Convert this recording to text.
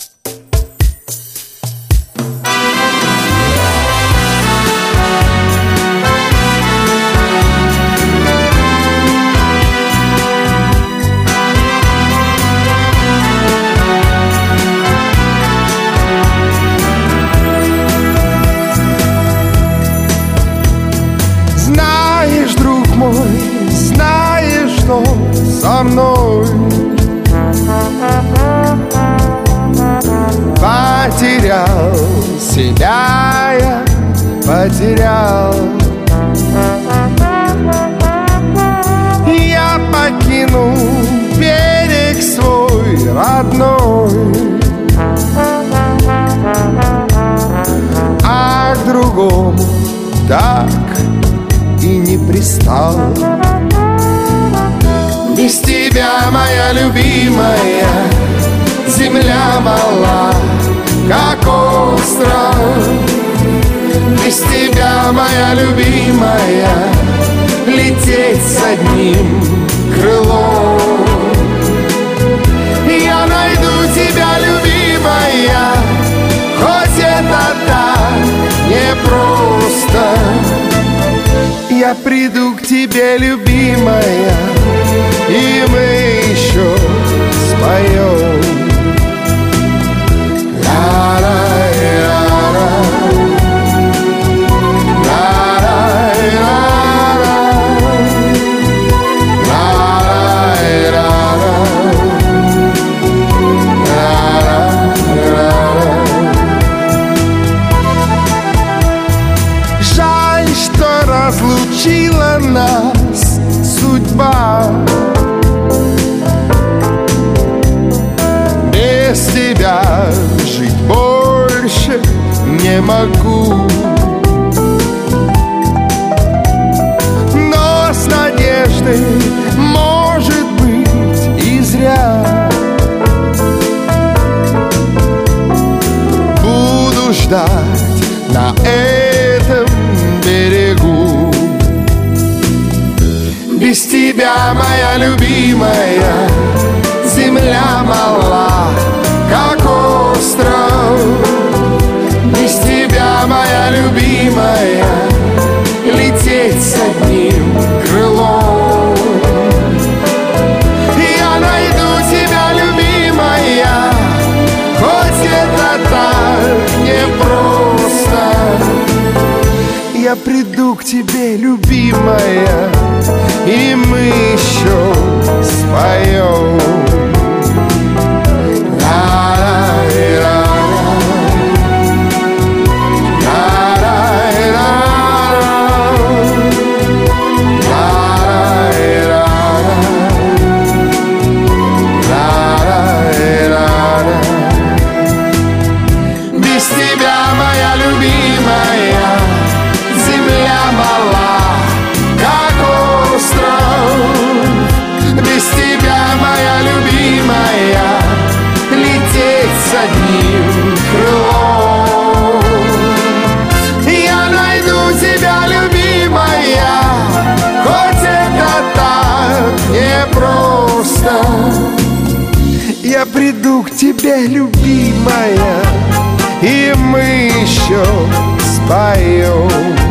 Знаешь, что со мной потерял себя, я потерял. Я покинул берег свой родной, а к другому так и не пристал. Без тебя, моя любимая, земля мала, как остров. Без тебя, моя любимая, лететь с одним крылом. Я найду тебя, любимая, хоть это так непросто. Я приду к тебе, любимая, и мы еще споем. Жаль, что разлучила нас судьба. Без тебя жить больше не могу. Но с надеждой, может быть, и зря буду ждать на этом берегу. Без тебя, моя любимая, земля мала, как остров. Без тебя, моя любимая, лететь с одним крылом. Я найду тебя, любимая, хоть это так непросто. Я приду к тебе, любимая, и мы еще споем. Без тебя, моя любимая, земля мала, как остров. Без тебя, моя любимая, лететь с одним крылом. Я найду тебя, любимая, хоть это так непросто. Я приду к тебе, любимая, и мы еще споем.